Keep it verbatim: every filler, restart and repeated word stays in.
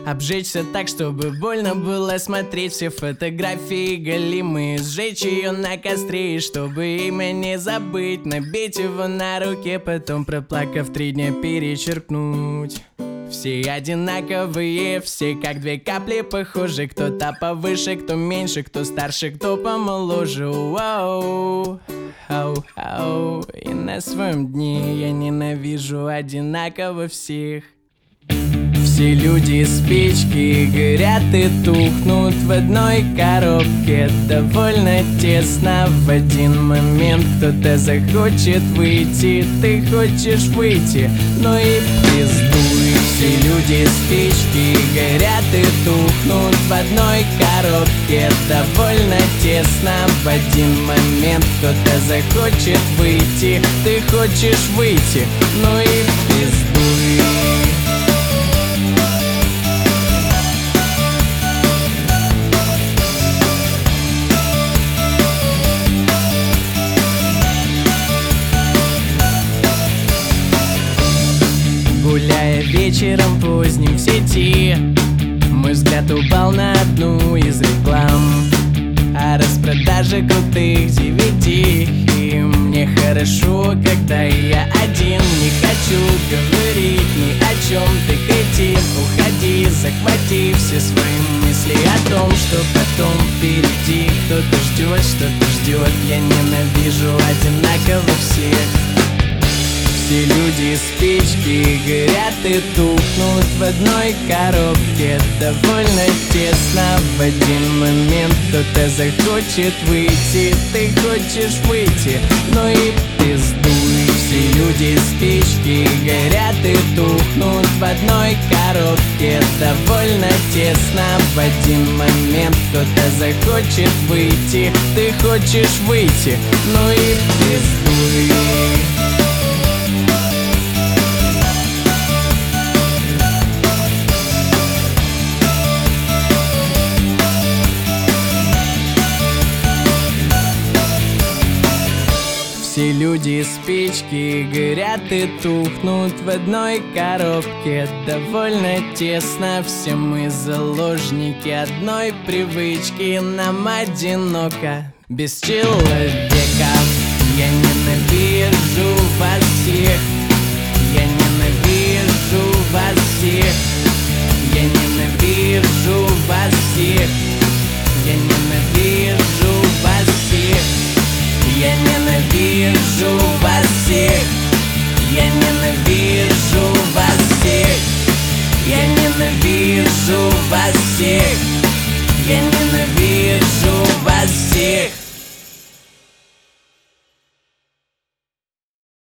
Обжечься так, чтобы больно было смотреть все фотографии голимые. Сжечь ее на костре, и чтобы имя не забыть, набить его на руке, потом проплакав три дня перечеркнуть. Все одинаковые, все как две капли похожи. Кто-то повыше, кто меньше, кто старше, кто помоложе. Оу, оу, оу. И на своем дне я ненавижу одинаково всех. Все люди спички горят и тухнут в одной коробке. Довольно тесно в один момент кто-то захочет выйти. Ты хочешь выйти, но и пиздуй. Все люди спички горят и тухнут в одной коробке. Довольно тесно в один момент кто-то захочет выйти. Ты хочешь выйти, но и пиздуй. Гуляя вечером поздним в сети, мой взгляд упал на одну из реклам о распродаже крутых ди ви ди. И мне хорошо, когда я один. Не хочу говорить ни о чем, ты кретин. Уходи, захвати все свои мысли о том, что потом впереди кто-то ждет, что-то ждет. Я ненавижу одинаково всех. Все люди спички горят и тухнут в одной коробке. Довольно тесно в один момент кто-то захочет выйти. Ты хочешь выйти, но и пиздуй. Все люди спички горят и тухнут в одной коробке. Довольно тесно в один момент кто-то захочет выйти. Ты хочешь выйти, но и пиздуй. Все люди спички горят и тухнут в одной коробке. Довольно тесно, все мы заложники одной привычки. Нам одиноко, без человека. Я ненавижу вас всех. Я ненавижу вас всех. Я ненавижу вас всех. Я ненавижу вас всех. Я ненавижу вас всех. Я ненавижу вас всех. Я ненавижу вас всех. Я ненавижу